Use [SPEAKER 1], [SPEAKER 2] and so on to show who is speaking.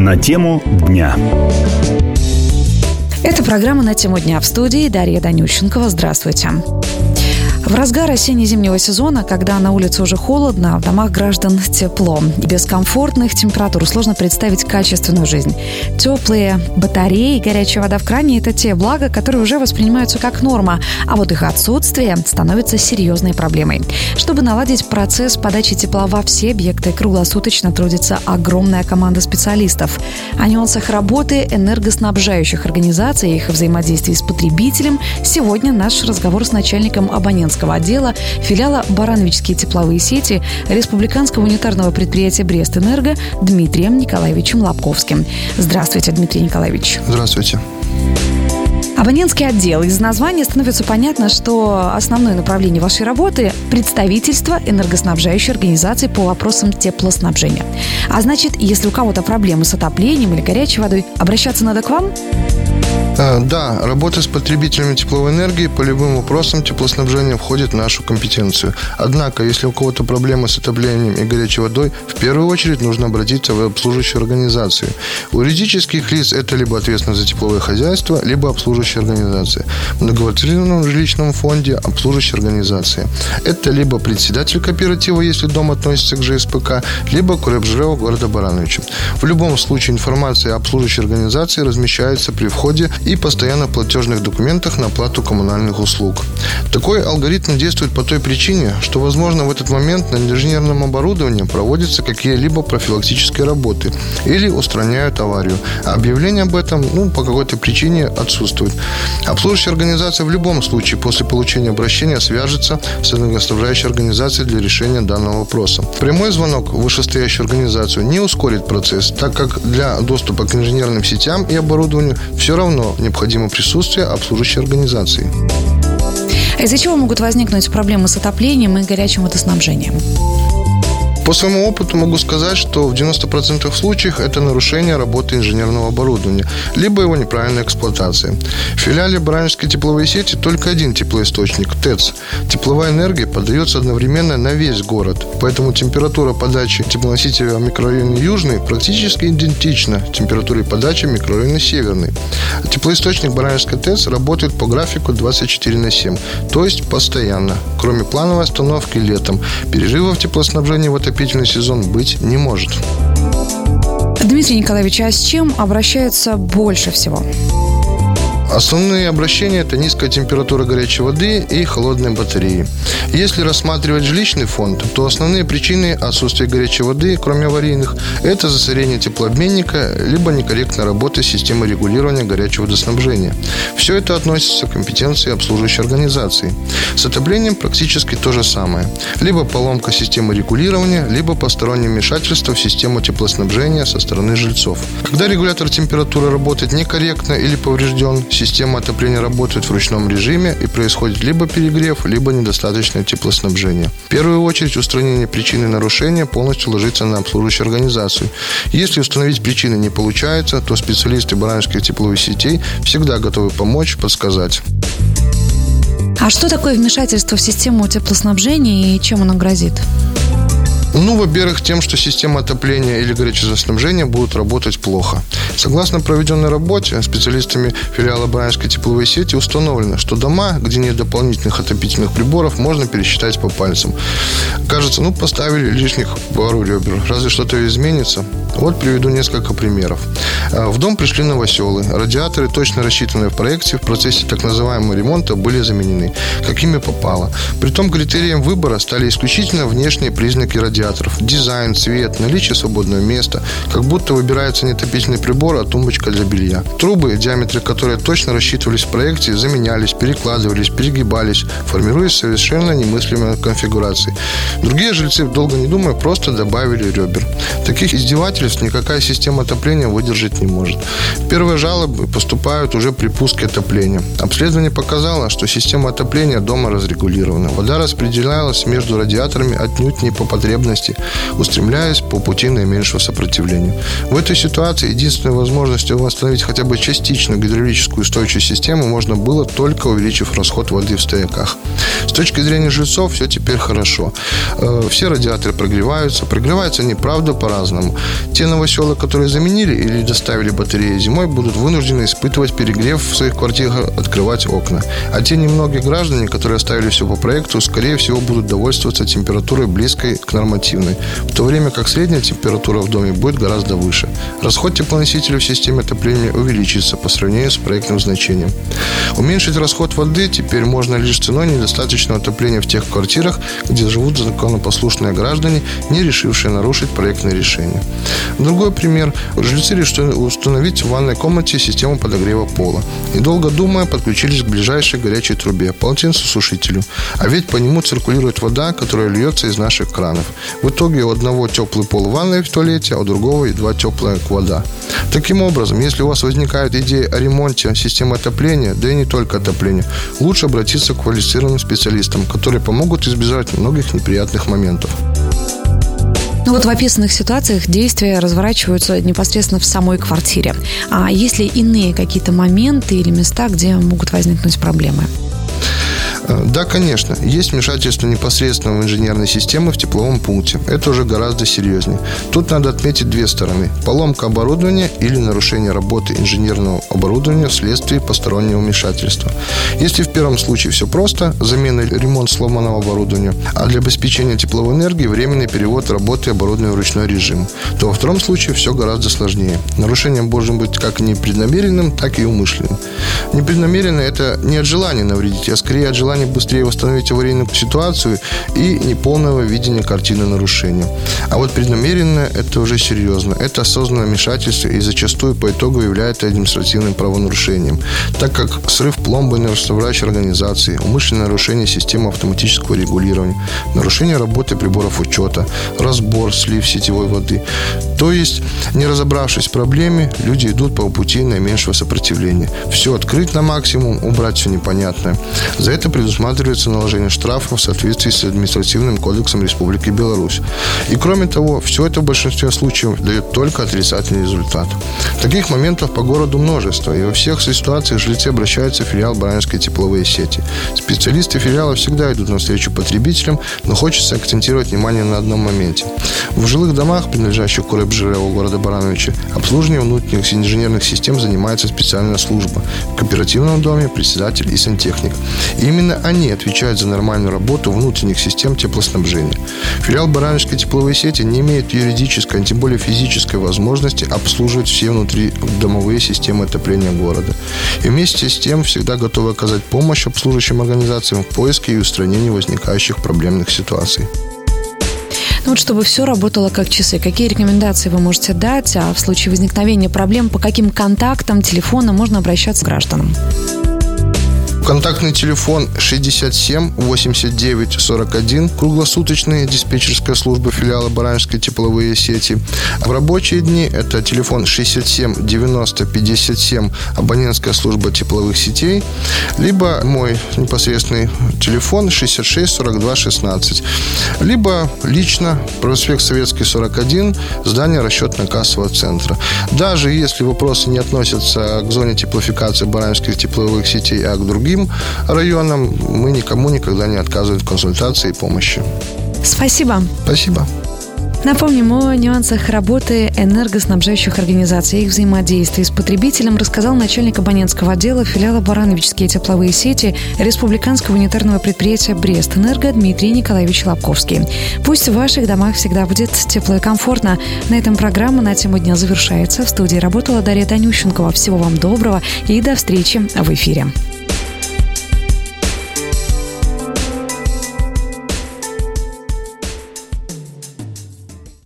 [SPEAKER 1] На тему дня.
[SPEAKER 2] Это программа «На тему дня», в студии Дарья Данющенкова. Здравствуйте. В разгар осенне-зимнего сезона, когда на улице уже холодно, в домах граждан тепло. И без комфортных температур сложно представить качественную жизнь. Теплые батареи, горячая вода в кране – это те блага, которые уже воспринимаются как норма, а вот их отсутствие становится серьезной проблемой. Чтобы наладить процесс подачи тепла во все объекты, круглосуточно трудится огромная команда специалистов. О нюансах работы энергоснабжающих организаций и их взаимодействии с потребителем сегодня наш разговор с начальником абонентского отдела филиала «Барановичские тепловые сети» Республиканского унитарного предприятия «Брестэнерго» Дмитрием Николаевичем Лобковским. Здравствуйте, Дмитрий Николаевич.
[SPEAKER 3] Здравствуйте.
[SPEAKER 2] Абонентский отдел. Из названия становится понятно, что основное направление вашей работы – представительство энергоснабжающей организации по вопросам теплоснабжения. А значит, если у кого-то проблемы с отоплением или горячей водой, обращаться надо к вам?
[SPEAKER 3] Да, работа с потребителями тепловой энергии по любым вопросам теплоснабжения входит в нашу компетенцию. Однако, если у кого-то проблемы с отоплением и горячей водой, в первую очередь нужно обратиться в обслуживающую организацию. У юридических лиц это либо ответственность за тепловое хозяйство, либо обслуживающая организация. В многоквартирном жилищном фонде обслуживающая организация. Это либо председатель кооператива, если дом относится к ЖСПК, либо Куребжрева города Барановича. В любом случае информация о обслуживающей организации размещается при входе и постоянно в платежных документах на оплату коммунальных услуг. Такой алгоритм действует по той причине, что, возможно, в этот момент на инженерном оборудовании проводятся какие-либо профилактические работы или устраняют аварию, а объявление об этом по какой-то причине отсутствует. Обслуживающая организация в любом случае после получения обращения свяжется с энергоснабжающей организацией для решения данного вопроса. Прямой звонок в вышестоящую организацию не ускорит процесс, так как для доступа к инженерным сетям и оборудованию все равно необходимо присутствие обслуживающей организации.
[SPEAKER 2] Из-за чего могут возникнуть проблемы с отоплением и горячим водоснабжением?
[SPEAKER 3] По своему опыту могу сказать, что в 90% случаев это нарушение работы инженерного оборудования, либо его неправильная эксплуатация. В филиале Барановичские тепловые сети только один теплоисточник – ТЭЦ. Тепловая энергия подается одновременно на весь город, поэтому температура подачи теплоносителя в микрорайоне Южный практически идентична температуре подачи в микрорайоне Северный. Теплоисточник Барановичской ТЭЦ работает по графику 24/7, то есть постоянно, кроме плановой остановки летом. Перерывов теплоснабжения в отопительный сезон быть не может.
[SPEAKER 2] Дмитрий Николаевич, а с чем обращаются больше всего?
[SPEAKER 3] Основные обращения – это низкая температура горячей воды и холодные батареи. Если рассматривать жилищный фонд, то основные причины отсутствия горячей воды, кроме аварийных, это засорение теплообменника, либо некорректная работа системы регулирования горячего водоснабжения. Все это относится к компетенции обслуживающей организации. С отоплением практически то же самое. Либо поломка системы регулирования, либо постороннее вмешательство в систему теплоснабжения со стороны жильцов. Когда регулятор температуры работает некорректно или поврежден, система отопления работает в ручном режиме и происходит либо перегрев, либо недостаточное теплоснабжение. В первую очередь устранение причины нарушения полностью ложится на обслуживающую организацию. Если установить причины не получается, то специалисты Барановичских тепловых сетей всегда готовы помочь, подсказать.
[SPEAKER 2] А что такое вмешательство в систему теплоснабжения и чем оно грозит?
[SPEAKER 3] Во-первых, тем, что система отопления или горячего водоснабжения будут работать плохо. Согласно проведенной работе, специалистами филиала Барановичской тепловой сети установлено, что дома, где нет дополнительных отопительных приборов, можно пересчитать по пальцам. Кажется, поставили лишних пару ребер. Разве что-то изменится? Вот приведу несколько примеров. В дом пришли новоселы. Радиаторы, точно рассчитанные в проекте, в процессе так называемого ремонта были заменены. Какими попало. Притом критерием выбора стали исключительно внешние признаки радиаторов. Дизайн, цвет, наличие свободного места. Как будто выбирается не отопительный прибор, а тумбочка для белья. Трубы, диаметры которых точно рассчитывались в проекте, заменялись, перекладывались, перегибались, формируясь совершенно немыслимой конфигурацией. Другие жильцы, долго не думая, просто добавили ребер. Таких издевательств никакая система отопления выдержать не может. Первые жалобы поступают уже при пуске отопления. Обследование показало, что система отопления дома разрегулирована. Вода распределялась между радиаторами отнюдь не по потребности, устремляясь по пути наименьшего сопротивления. В этой ситуации единственной возможностью восстановить хотя бы частичную гидравлическую устойчивую систему можно было, только увеличив расход воды в стояках. С точки зрения жильцов все теперь хорошо. Все радиаторы прогреваются они, правда, по-разному. Те новоселы, которые заменили или доставили батареи зимой, будут вынуждены испытывать перегрев в своих квартирах, открывать окна. А те немногие граждане, которые оставили все по проекту, скорее всего, будут довольствоваться температурой близкой к нормативной, в то время как средняя температура в доме будет гораздо выше. Расход теплоносителей в системе отопления увеличится по сравнению с проектным значением. Уменьшить расход воды теперь можно лишь ценой недостаточного отопления в тех квартирах, где живут законопослушные граждане, не решившие нарушить проектное решение. Другой пример. Жильцы решили установить в ванной комнате систему подогрева пола. Недолго думая, подключились к ближайшей горячей трубе, полотенцесушителю. А ведь по нему циркулирует вода, которая льется из наших кранов. В итоге у одного теплый пол в ванной в туалете, а у другого едва теплая вода. Таким образом, если у вас возникает идея о ремонте системы отопления, да и не только отопления, лучше обратиться к квалифицированным специалистам, которые помогут избежать многих неприятных моментов.
[SPEAKER 2] Ну вот в описанных ситуациях действия разворачиваются непосредственно в самой квартире. А есть ли иные какие-то моменты или места, где могут возникнуть проблемы?
[SPEAKER 3] Да, конечно. Есть вмешательство непосредственно в инженерной системы в тепловом пункте. Это уже гораздо серьезнее. Тут надо отметить две стороны. Поломка оборудования или нарушение работы инженерного оборудования вследствие постороннего вмешательства. Если в первом случае все просто, замена или ремонт сломанного оборудования, а для обеспечения тепловой энергии временный перевод работы оборудования в ручной режим, то во втором случае все гораздо сложнее. Нарушение может быть как непреднамеренным, так и умышленным. Непреднамеренно – это не от желания навредить, а скорее от желания быстрее восстановить аварийную ситуацию и неполного видения картины нарушения. А вот преднамеренное – это уже серьезно. Это осознанное вмешательство и зачастую по итогу является административным правонарушением, так как срыв пломбы на расставляющей организации, умышленное нарушение системы автоматического регулирования, нарушение работы приборов учета, разбор, слив сетевой воды. То есть, не разобравшись в проблеме, люди идут по пути наименьшего сопротивления. Все открыть на максимум, убрать все непонятное. За это предусматривается наложение штрафов в соответствии с административным кодексом Республики Беларусь. И кроме того, все это в большинстве случаев дает только отрицательный результат. Таких моментов по городу множество, и во всех ситуациях жильцы обращаются в филиал Бараневской тепловые сети. Специалисты филиала всегда идут навстречу потребителям, но хочется акцентировать внимание на одном моменте. В жилых домах, принадлежащих КУРЭП-ЖРЭО города Барановича, обслуживанием внутренних инженерных систем занимается специальная служба. В кооперативном доме председатель и сантехник. И именно они отвечают за нормальную работу внутренних систем теплоснабжения. Филиал Барановичской тепловой сети не имеет юридической, а тем более физической возможности обслуживать все внутридомовые системы отопления города. И вместе с тем всегда готовы оказать помощь обслуживающим организациям в поиске и устранении возникающих проблемных ситуаций.
[SPEAKER 2] Ну вот, чтобы все работало как часы, какие рекомендации вы можете дать, а в случае возникновения проблем, по каким контактам, телефонам можно обращаться к гражданам?
[SPEAKER 3] Контактный телефон 67 89 41, круглосуточная диспетчерская служба филиала Барановичской тепловые сети. В рабочие дни это телефон 67 90 57, абонентская служба тепловых сетей, либо мой непосредственный телефон 66 42 16, либо лично проспект Советский 41, здание расчетно-кассового центра. Даже если вопросы не относятся к зоне теплофикации Барановичских тепловых сетей, а к другим районам, мы никому никогда не отказываем в консультации и помощи.
[SPEAKER 2] Спасибо.
[SPEAKER 3] Спасибо.
[SPEAKER 2] Напомним, о нюансах работы энергоснабжающих организаций и их взаимодействия с потребителем рассказал начальник абонентского отдела филиала Барановичские тепловые сети Республиканского унитарного предприятия «Брестэнерго» Дмитрий Николаевич Лобковский. Пусть в ваших домах всегда будет тепло и комфортно. На этом программа «На тему дня» завершается. В студии работала Дарья Данющенкова. Всего вам доброго и до встречи в эфире.